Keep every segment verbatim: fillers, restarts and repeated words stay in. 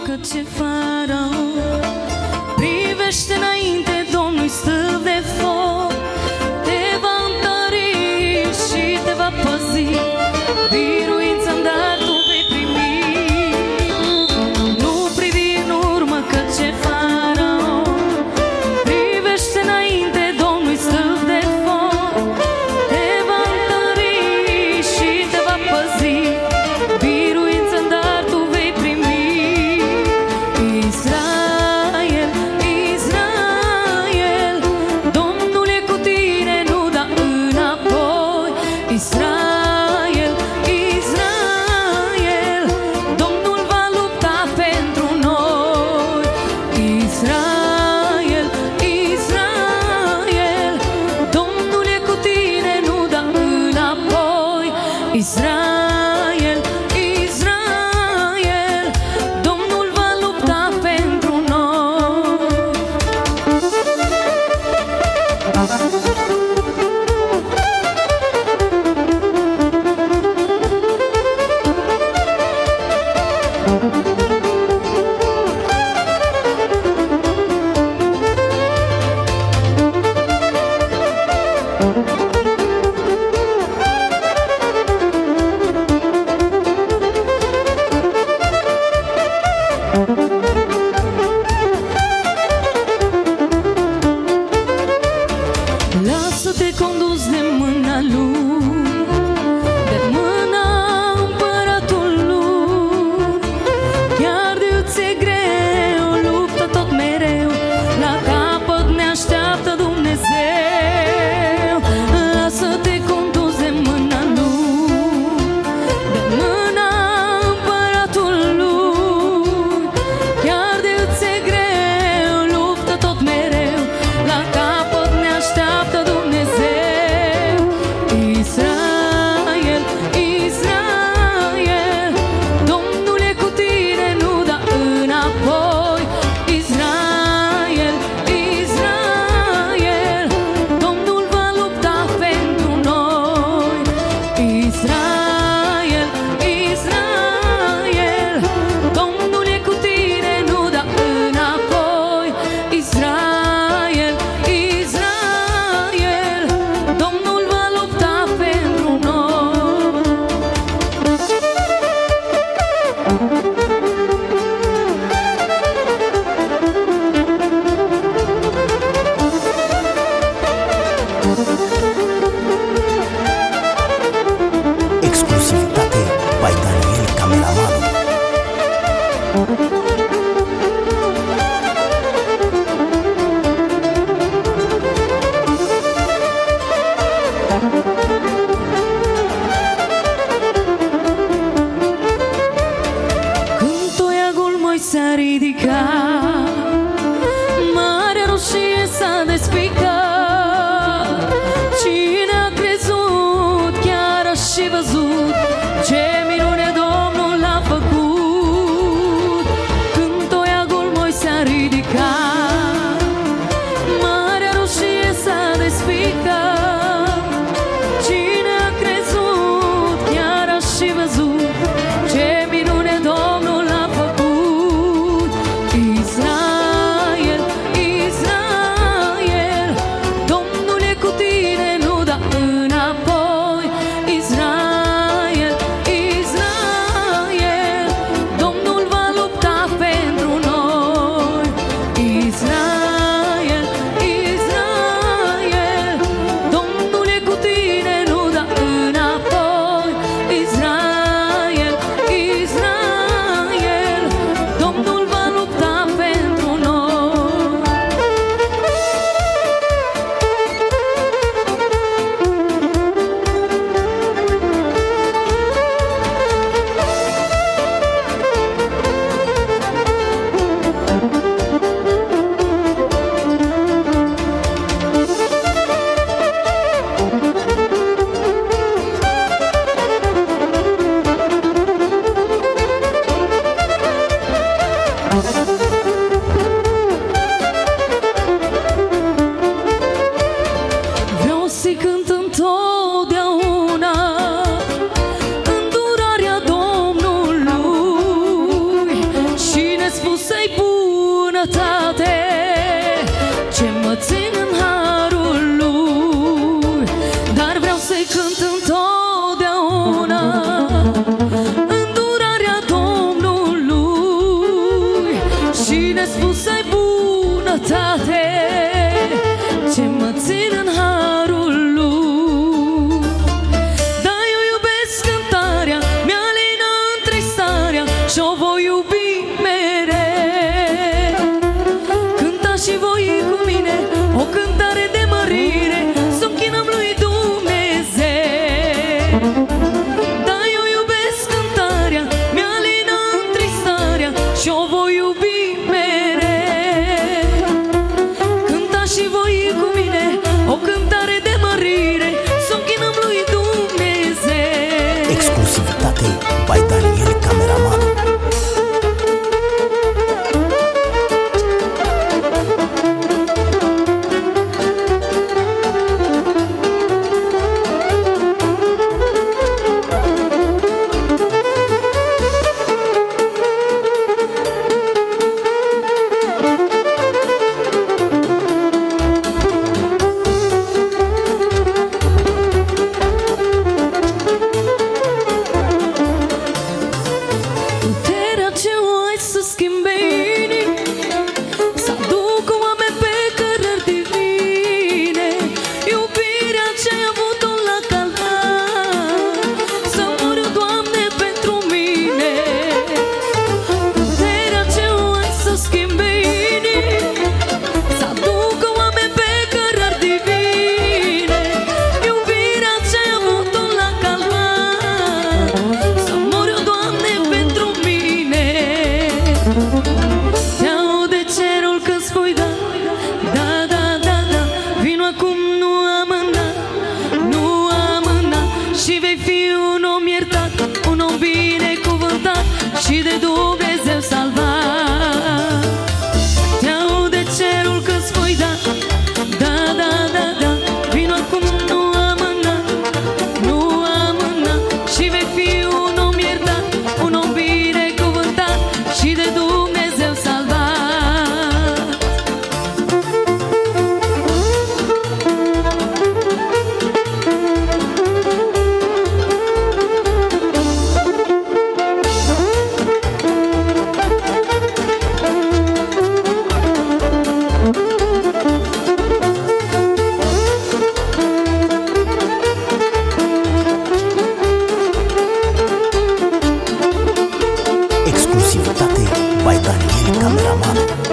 că ce faraon privește înainte, Domnul-i stâlp de foc, te va întări și te va păzi, biruință în dar tu vei primi. Nu privi în urmă că ce faraon privește înainte, Domnul-i stâlp de foc, te va întări și te va păzi, biruință în dar tu vei primi. Israel, Israel, Domnul e cu tine, nu da înapoi. Israel, Israel, Domnul va lupta pentru noi. Israel, Israel, Domnul e cu tine, nu da înapoi. Israel, Israel, Domnul va lupta pentru noi. Lasă-te condus de mâna lui, de mâna împăratului. Chiar de ți-e greu, luptă tot mereu, la capăt ne așteaptă Dumnezeu. Lasă-te condus de mâna lui, de mâna împăratului. Chiar de ți-e greu, luptă tot mereu, la capăt ne așteaptă Dumnezeu. Israel, Israel, Domnul e cu tine, nu da înapoi. Israel, Israel, Domnul va lupta pentru noi. Israel, Israel, Domnul e cu tine, nu da înapoi. Israel, Israel, Domnul va lupta pentru noi. Exclusivitate by Daniel Cameramanul. Când toiagul moi s-a ridicat, Marea Roșie s-a despicat. Cine a crezut, chiar a și văzut ce minune Domnul a făcut. nespusă-i bunătate ce mă țin în harul lui. Dar vreau să-i cânt întotdeauna îndurarea Domnului și nespusă-i bunătate ce mă țin în harul lui. Da, eu iubesc cântarea, mi-alina întristarea și-o voi iubi mereu. Cânta și voi cu mine o cântare de mărire, să închinăm lui Dumnezeu. Da, eu iubesc cântarea, mi-alina întristarea și-o voi iubi mereu. Cânta și voi cu mine o cântare de mărire, să închinăm lui Dumnezeu. Exclusivitate by Daniel Cameraman. Puterea ce o ai să schimbe inimi, să aducă oameni pe cărări divine, iubirea ce ai avut-o la calvar, să mor eu, Doamne, pentru mine. Puterea ce o ai să schimbe inimi, să aducă oameni pe cărări divine, iubirea ce ai avut-o la calvar, să mor eu, Doamne, pentru mine. Te aude cerul când spui da, da, da, da, da. Vino acum, nu amâna, nu amâna, și vei fi un om iertat, un om binecuvântat și de Dumnezeu salvat. Te aude cerul când spui da, da, da, da, da. Vino acum, nu amâna, nu amâna, și vei fi un om iertat, un om binecuvântat și de Dumnezeu salvat. Exclusivitate by Daniel Cameraman.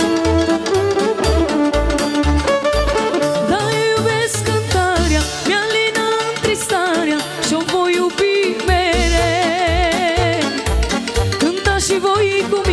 Da, eu iubesc cântarea, mi-alina întristarea și-o voi iubi mereu. Cânta și voi cu